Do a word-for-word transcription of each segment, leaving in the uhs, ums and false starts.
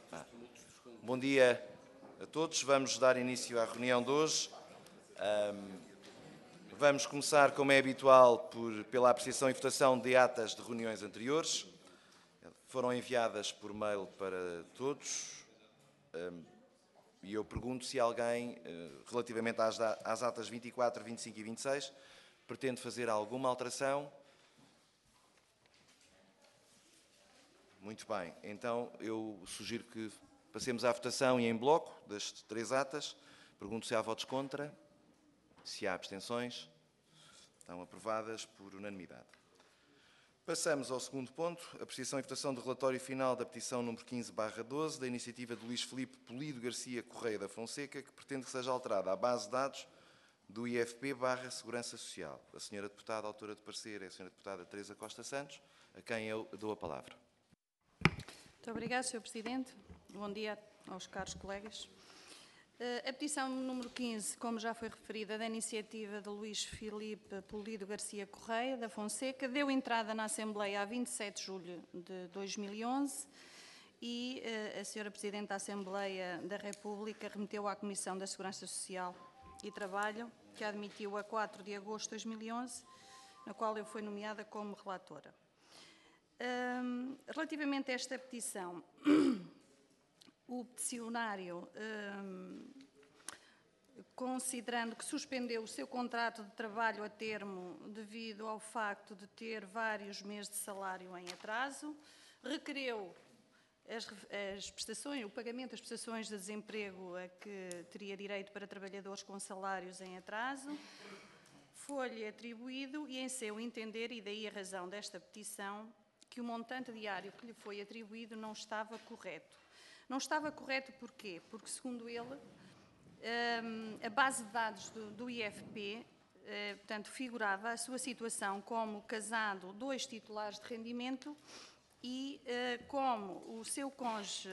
Ah. Bom dia a todos. Vamos dar início à reunião de hoje. Um, vamos começar, como é habitual, por, pela apreciação e votação de atas de reuniões anteriores. Foram enviadas por mail para todos. Um, e eu pergunto se alguém, relativamente às, às atas vinte e quatro, vinte e cinco e vinte e seis, pretende fazer alguma alteração. Muito bem. Então, eu sugiro que passemos à votação e em bloco das três atas. Pergunto se há votos contra, se há abstenções. Estão aprovadas por unanimidade. Passamos ao segundo ponto, apreciação e votação do relatório final da petição número quinze barra doze, da iniciativa de Luís Filipe Polido Garcia Correia da Fonseca, que pretende que seja alterada a base de dados do I F P barra Segurança Social. A senhora deputada, autora de parecer, é a senhora deputada Teresa Costa Santos, a quem eu dou a palavra. Muito obrigada, senhor Presidente. Bom dia aos caros colegas. A petição número quinze, como já foi referida, da iniciativa de Luís Filipe Polido Garcia Correia da Fonseca, deu entrada na Assembleia a vinte e sete de julho de dois mil e onze e a senhora Presidente da Assembleia da República remeteu à Comissão da Segurança Social e Trabalho, que a admitiu a quatro de agosto de dois mil e onze, na qual eu fui nomeada como relatora. Um, relativamente a esta petição, o peticionário, um, considerando que suspendeu o seu contrato de trabalho a termo devido ao facto de ter vários meses de salário em atraso, requereu as, as prestações, o pagamento das prestações de desemprego a que teria direito para trabalhadores com salários em atraso, foi-lhe atribuído e, em seu entender, e daí a razão desta petição, que o montante diário que lhe foi atribuído não estava correto. Não estava correto porquê? Porque, segundo ele, a base de dados do, do I F P, portanto, figurava a sua situação como casado, dois titulares de rendimento e como o seu cônjuge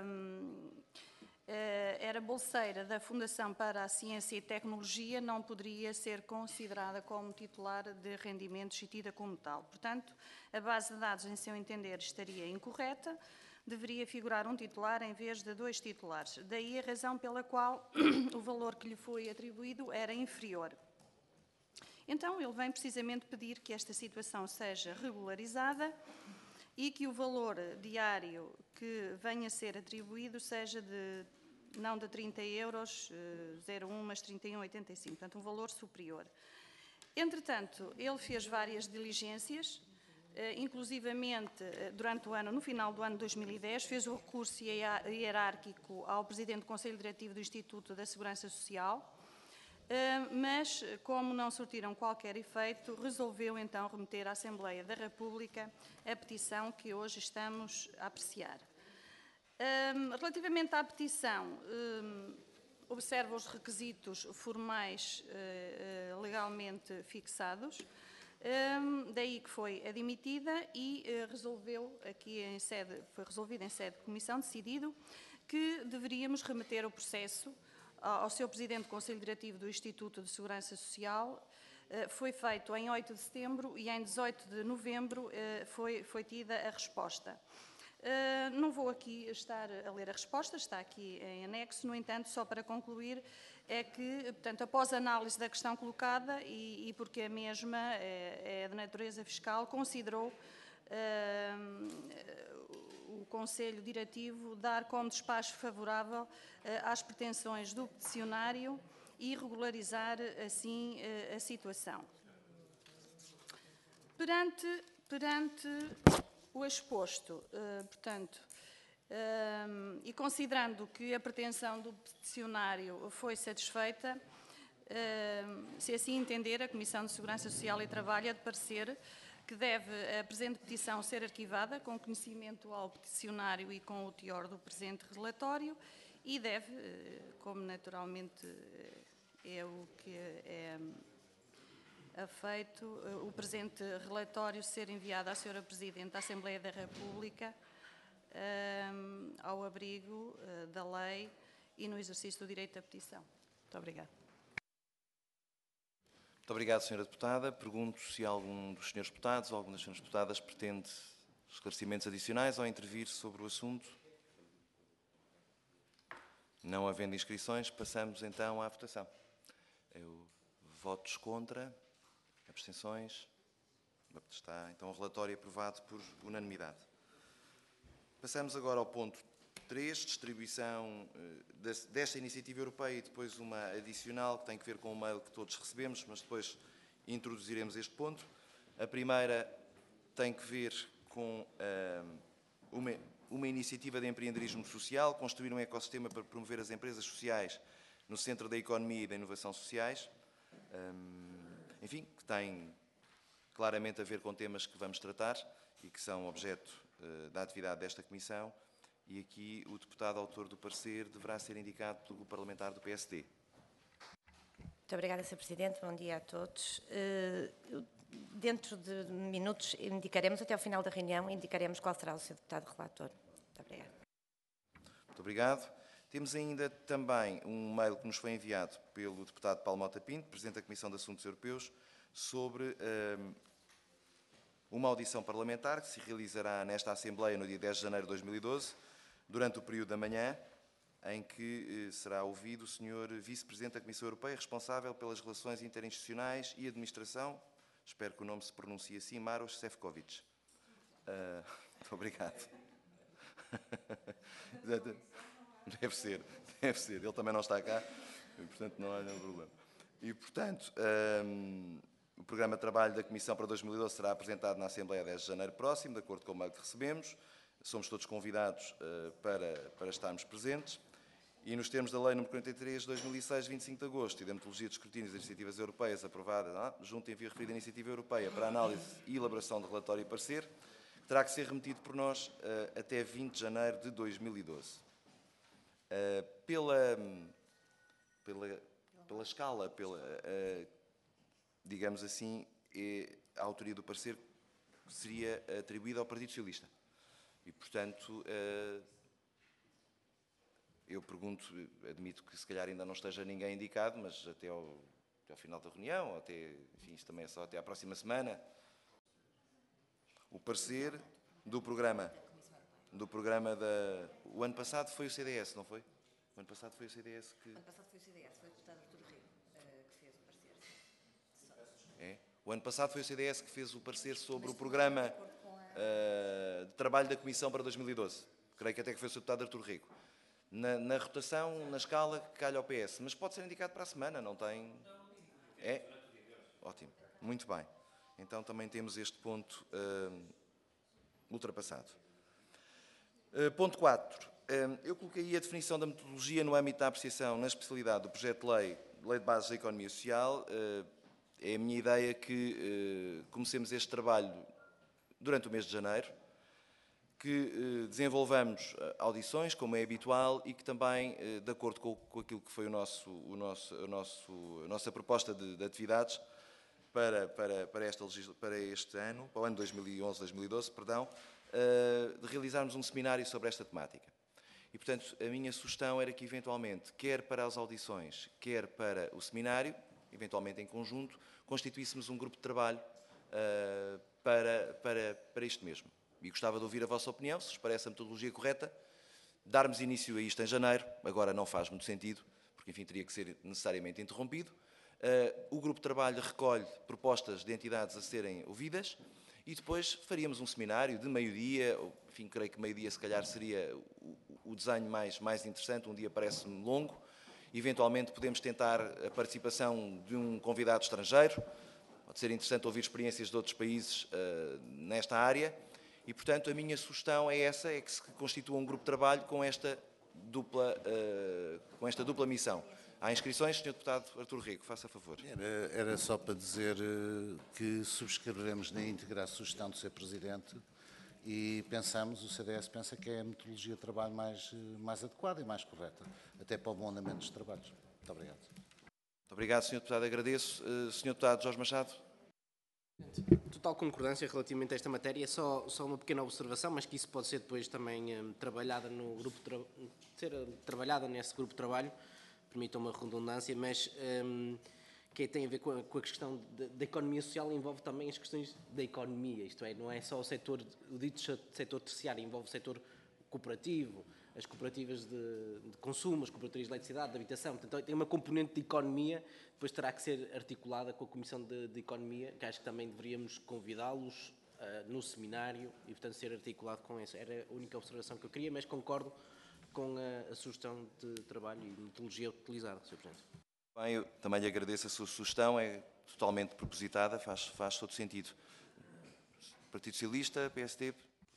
era bolseira da Fundação para a Ciência e Tecnologia, não poderia ser considerada como titular de rendimentos e tida como tal. Portanto, a base de dados, em seu entender, estaria incorreta, deveria figurar um titular em vez de dois titulares. Daí a razão pela qual o valor que lhe foi atribuído era inferior. Então, ele vem precisamente pedir que esta situação seja regularizada e que o valor diário que venha a ser atribuído seja de, não de trinta euros, zero um, mas trinta e um vírgula oitenta e cinco, portanto, um valor superior. Entretanto, ele fez várias diligências, inclusivamente, durante o ano, no final do ano de dois mil e dez, fez o recurso hierárquico ao Presidente do Conselho Diretivo do Instituto da Segurança Social, mas, como não surtiram qualquer efeito, resolveu então remeter à Assembleia da República a petição que hoje estamos a apreciar. Relativamente à petição, observa os requisitos formais legalmente fixados, daí que foi admitida e resolveu, aqui em sede, foi resolvido em sede de comissão, decidido que deveríamos remeter o processo ao seu Presidente do Conselho Diretivo do Instituto de Segurança Social. Foi feito em oito de setembro e em dezoito de novembro foi, foi tida a resposta. Não vou aqui estar a ler a resposta, está aqui em anexo, no entanto, só para concluir, é que, portanto, após a análise da questão colocada e, e porque a mesma é, é de natureza fiscal, considerou o Conselho Diretivo dar como despacho favorável uh, às pretensões do peticionário e regularizar, assim, uh, a situação. Perante, perante o exposto, uh, portanto, uh, e considerando que a pretensão do peticionário foi satisfeita, uh, se assim entender, a Comissão de Segurança Social e Trabalho é de parecer que deve a presente petição ser arquivada com conhecimento ao peticionário e com o teor do presente relatório e deve, como naturalmente é o que é feito, o presente relatório ser enviado à senhora Presidente da Assembleia da República um, ao abrigo uh, da lei e no exercício do direito da petição. Muito obrigada. Muito obrigado, senhora Deputada. Pergunto se algum dos senhores deputados ou alguma das senhoras deputadas pretende esclarecimentos adicionais ou intervir sobre o assunto. Não havendo inscrições, passamos então à votação. Eu, votos contra, abstenções, está então o relatório aprovado por unanimidade. Passamos agora ao ponto três, distribuição eh, desta iniciativa europeia e depois uma adicional que tem que ver com o mail que todos recebemos, mas depois introduziremos este ponto. A primeira tem que ver com uh, uma, uma iniciativa de empreendedorismo social, construir um ecossistema para promover as empresas sociais no centro da economia e da inovação sociais. Um, enfim, que tem claramente a ver com temas que vamos tratar e que são objeto uh, da atividade desta Comissão. E aqui o deputado autor do parecer deverá ser indicado pelo Grupo Parlamentar do P S D. Muito obrigada, senhor Presidente. Bom dia a todos. Uh, dentro de minutos indicaremos, até ao final da reunião, indicaremos qual será o senhor deputado relator. Muito obrigada. Muito obrigado. Temos ainda também um mail que nos foi enviado pelo deputado Paulo Mota Pinto, Presidente da Comissão de Assuntos Europeus, sobre uh, uma audição parlamentar que se realizará nesta Assembleia no dia dez de janeiro de dois mil e doze, durante o período da manhã, em que eh, será ouvido o senhor Vice-Presidente da Comissão Europeia, responsável pelas relações interinstitucionais e administração, espero que o nome se pronuncie assim, Maros Šefčovič. Uh, muito obrigado. Deve ser, deve ser. Ele também não está cá, e, portanto não há nenhum problema. E, portanto, um, o programa de trabalho da Comissão para dois mil e doze será apresentado na Assembleia dez de janeiro próximo, de acordo com o mail que recebemos. Somos todos convidados uh, para, para estarmos presentes. E nos termos da Lei número quarenta e três de dois mil e seis, de vinte e cinco de agosto, e da metodologia de escrutínio das iniciativas europeias aprovada ah, junto ao envio referido à iniciativa europeia para análise e elaboração de relatório e parecer, terá que ser remetido por nós uh, até vinte de janeiro de dois mil e doze. Uh, pela, pela, pela escala, pela, uh, digamos assim, é, a autoria do parecer seria atribuída ao Partido Socialista. E, portanto, uh, eu pergunto, admito que se calhar ainda não esteja ninguém indicado, mas até ao, até ao final da reunião, ou até, enfim, isto também é só até à próxima semana, o parecer do programa, do programa da... O ano passado foi o C D S, não foi? O ano passado foi o C D S que... O ano passado foi o C D S, foi o deputado Artur Rego uh, que fez o parecer. É? O ano passado foi o C D S que fez o parecer sobre o programa uh, de trabalho da Comissão para dois mil e doze. Creio que até que foi o senhor deputado Artur Rego. Na, na rotação, na escala, que calha ao P S. Mas pode ser indicado para a semana, não tem... É? Ótimo. Muito bem. Então também temos este ponto uh, ultrapassado. Uh, ponto quatro. Uh, eu coloquei a definição da metodologia no âmbito da apreciação na especialidade do projeto de lei, Lei de Bases da Economia Social. Uh, é a minha ideia que uh, comecemos este trabalho durante o mês de janeiro, que eh, desenvolvamos audições, como é habitual, e que também, eh, de acordo com, com aquilo que foi o nosso, o nosso, o nosso, a nossa proposta de, de atividades para, para, para, esta, para este ano, para o ano dois mil e onze, dois mil e doze, perdão, eh, de realizarmos um seminário sobre esta temática. E, portanto, a minha sugestão era que, eventualmente, quer para as audições, quer para o seminário, eventualmente em conjunto, constituíssemos um grupo de trabalho eh, para, para, para isto mesmo. E gostava de ouvir a vossa opinião, se vos parece a metodologia correta, darmos início a isto em janeiro, agora não faz muito sentido, porque, enfim, teria que ser necessariamente interrompido. Uh, o grupo de trabalho recolhe propostas de entidades a serem ouvidas e depois faríamos um seminário de meio-dia, enfim, creio que meio-dia se calhar seria o, o desenho mais, mais interessante, um dia parece-me longo, eventualmente podemos tentar a participação de um convidado estrangeiro, pode ser interessante ouvir experiências de outros países uh, nesta área. E, portanto, a minha sugestão é essa, é que se constitua um grupo de trabalho com esta dupla, uh, com esta dupla missão. Há inscrições, senhor Deputado Artur Rego, faça favor. Era, era só para dizer uh, que subscreveremos na íntegra a sugestão do senhor Presidente e pensamos, o C D S pensa que é a metodologia de trabalho mais, mais adequada e mais correta, até para o bom andamento dos trabalhos. Muito obrigado. Muito obrigado, senhor Deputado, agradeço. Uh, senhor Deputado Jorge Machado. Total concordância relativamente a esta matéria, só, só uma pequena observação, mas que isso pode ser depois também um, trabalhada no grupo, tra ser trabalhada nesse grupo de trabalho, permitam uma redundância, mas um, que tem a ver com a, com a questão da economia social, envolve também as questões da economia, isto é, não é só o setor, o dito setor terciário, envolve o setor cooperativo, as cooperativas de, de consumo, as cooperativas de eletricidade, de habitação. Portanto, tem uma componente de economia, depois terá que ser articulada com a Comissão de, de Economia, que acho que também deveríamos convidá-los uh, no seminário e, portanto, ser articulado com isso. Era a única observação que eu queria, mas concordo com a, a sugestão de trabalho e metodologia utilizada, senhor Presidente. Bem, eu também lhe agradeço a sua sugestão, é totalmente propositada, faz, faz todo sentido. Partido Socialista, P S D.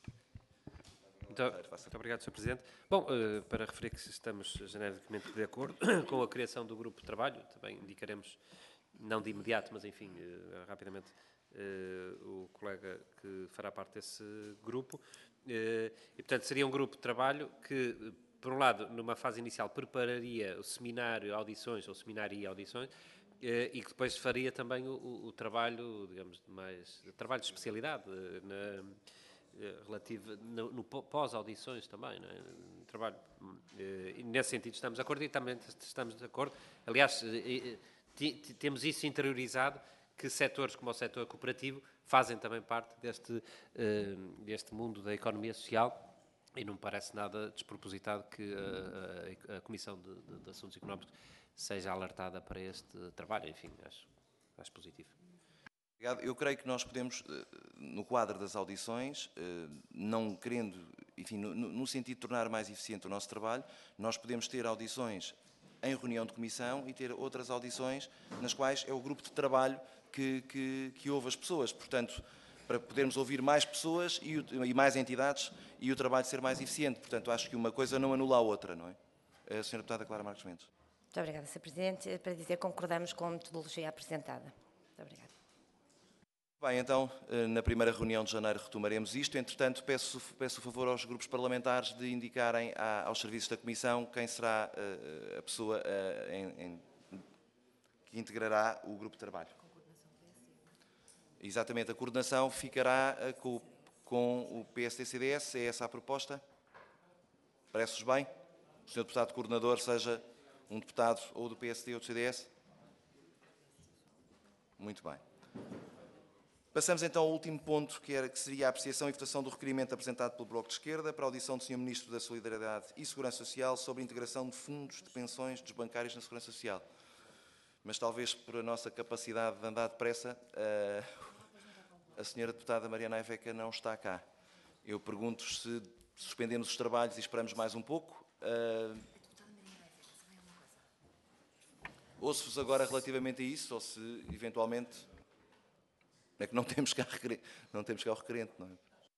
Muito, muito obrigado, senhor Presidente. Bom, uh, para referir que estamos genericamente de acordo com a criação do grupo de trabalho, também indicaremos, não de imediato, mas enfim, uh, rapidamente, uh, o colega que fará parte desse grupo. Uh, e, portanto, seria um grupo de trabalho que, por um lado, numa fase inicial, prepararia o seminário, audições, ou seminário e audições, uh, e que depois faria também o, o, o trabalho, digamos, mais, trabalho de especialidade, uh, na... relativo no, no pós-audições também, não é? Trabalho, e nesse sentido estamos de acordo e também estamos de acordo. Aliás, temos isso interiorizado, que setores como o setor cooperativo fazem também parte deste, deste mundo da economia social e não me parece nada despropositado que a, a, a Comissão de, de, de Assuntos Económicos seja alertada para este trabalho. Enfim, acho, acho positivo. Eu creio que nós podemos, no quadro das audições, não querendo, enfim, no sentido de tornar mais eficiente o nosso trabalho, nós podemos ter audições em reunião de comissão e ter outras audições nas quais é o grupo de trabalho que, que, que ouve as pessoas. Portanto, para podermos ouvir mais pessoas e, e mais entidades e o trabalho ser mais eficiente. Portanto, acho que uma coisa não anula a outra, não é? A senhora Deputada Clara Marques Mendes. Muito obrigada, senhor Presidente. Para dizer que concordamos com a metodologia apresentada. Muito obrigada. Bem, então, na primeira reunião de janeiro retomaremos isto. Entretanto, peço, peço o favor aos grupos parlamentares de indicarem a, aos serviços da Comissão quem será a, a pessoa a, em, em, que integrará o grupo de trabalho. Exatamente, a coordenação ficará com, com o P S D C D S, é essa a proposta? Parece-vos bem? O senhor Deputado Coordenador seja um deputado ou do P S D ou do C D S? Muito bem. Passamos então ao último ponto, que, era, que seria a apreciação e votação do requerimento apresentado pelo Bloco de Esquerda para a audição do senhor Ministro da Solidariedade e Segurança Social sobre a integração de fundos de pensões dos bancários na Segurança Social. Mas talvez por a nossa capacidade de andar depressa, a, a senhora Deputada Mariana Aiveca não está cá. Eu pergunto se suspendemos os trabalhos e esperamos mais um pouco. Uh, Ouço-vos agora relativamente a isso, ou se eventualmente... É que não temos cá, não temos cá o requerente, não é?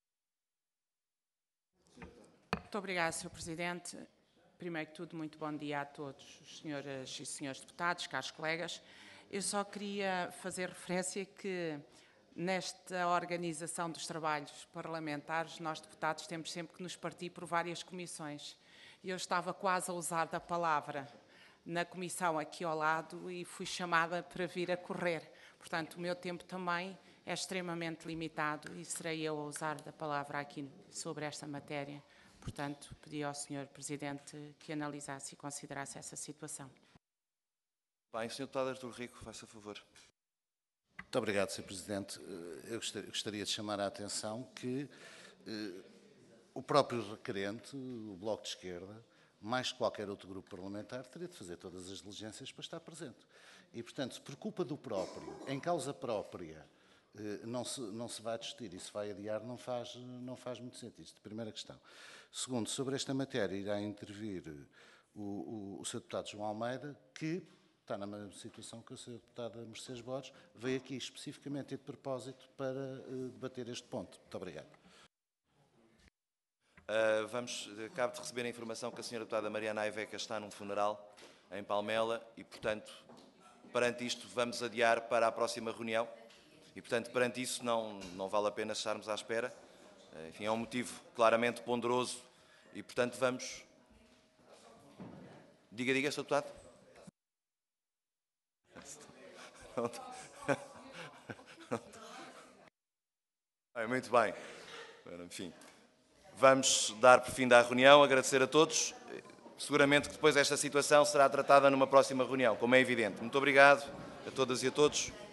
Muito obrigada, senhor Presidente. Primeiro que tudo, muito bom dia a todos os senhoras e senhores deputados, caros colegas. Eu só queria fazer referência que nesta organização dos trabalhos parlamentares, nós deputados temos sempre que nos partir por várias comissões. Eu estava quase a usar da palavra na comissão aqui ao lado e fui chamada para vir a correr. Portanto, o meu tempo também é extremamente limitado e serei eu a usar da palavra aqui sobre esta matéria. Portanto, pedi ao senhor Presidente que analisasse e considerasse essa situação. Bem, senhor Deputado Artur Rico, faça favor. Muito obrigado, senhor Presidente. Eu gostaria de chamar a atenção que eh, o próprio requerente, o Bloco de Esquerda, mais que qualquer outro grupo parlamentar, teria de fazer todas as diligências para estar presente. E, portanto, por culpa do próprio, em causa própria, não se, não se vai discutir e se vai adiar, não faz, não faz muito sentido. Isto é a primeira questão. Segundo, sobre esta matéria irá intervir o, o, o senhor Deputado João Almeida, que está na mesma situação que a senhora Deputada Mercedes Borges, veio aqui especificamente e de propósito para uh, debater este ponto. Muito obrigado. Uh, vamos, acabo de receber a informação que a senhora Deputada Mariana Aiveca está num funeral em Palmela e, portanto, perante isto, vamos adiar para a próxima reunião e, portanto, perante isso, não, não vale a pena estarmos à espera. Uh, enfim, é um motivo claramente ponderoso e, portanto, vamos... Diga, diga, senhor Deputado. Bem, muito bem. Enfim, vamos dar por fim da reunião, agradecer a todos. Seguramente que depois esta situação será tratada numa próxima reunião, como é evidente. Muito obrigado a todas e a todos.